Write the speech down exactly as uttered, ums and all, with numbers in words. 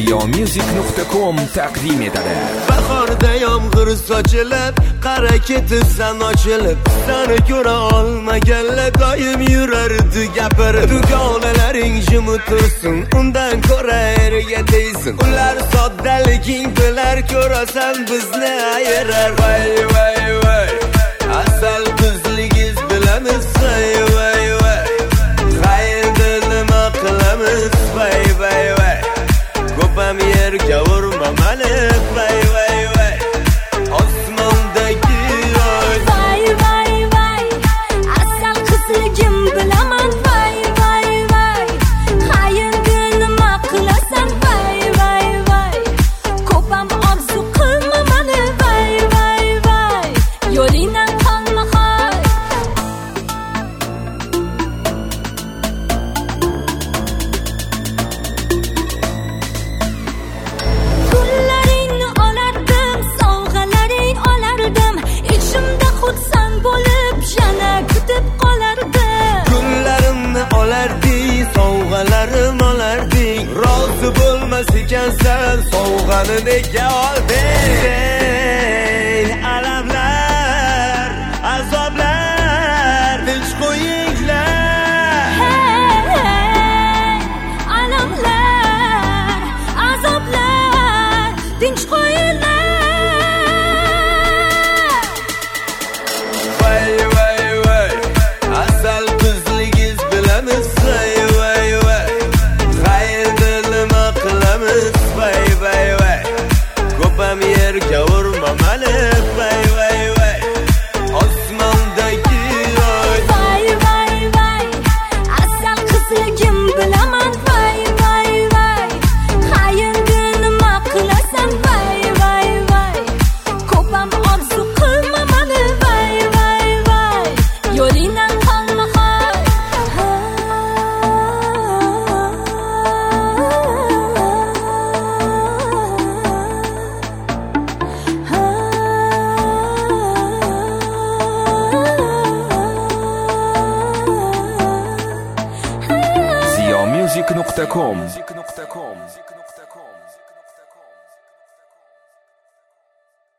ziyomusic nuqta com taqdim etadi. Bahorda yomg'ir sochilib, qara ketibsan ochilib, seni ko'ra olmaganlar doim yurardi gapirib. Dugonalaring jimib tursin, undan ko'ra erga deysin. Ular soddaliking bilar, ko'rasan bizni ayirar. Vay vay vay, asal bizligiz bilamiz. Vay vay vay, qayerda nima qilamiz? Vay vay vay, ko'pam yerga urma mani. Vay vay vay, osmondagi oy. Vay vay vay, asal qizligim bilaman. Vay vay vay, qayerda nima qilasan? Vay vay vay, ko'pam orzu qilma mani. Vay vay vay, yo'lingdan qolma hoy. Kunlaringni olardim, sovg'alaring olardim, ichimda xursand bo'lib yana kutib qolardim. Kunlarimni olarding, sovg'alarim olarding, rozi bo'lmas ekansan, sovg'ani nega olding? Ey alamlar, azoblar, tinch qo'yinglar. Hey, alamlar, azoblar, tinch qo'yinglar. Vay vay vay, asal bizligiz bilamiz. Vay vay vay, qayerda nima qilamiz? Vay vay vay, ko'pam yerga urma mani. Vay vay vay, osmondagi oy. Vay vay vay, asal qizligim bilaman. Vay vay vay, qayerda nima qilasan? Vay vay vay, ko'pam orzu qilma mani. Vay vay vay, yo'lingdan qolma hoy. ziyomusic nuqta com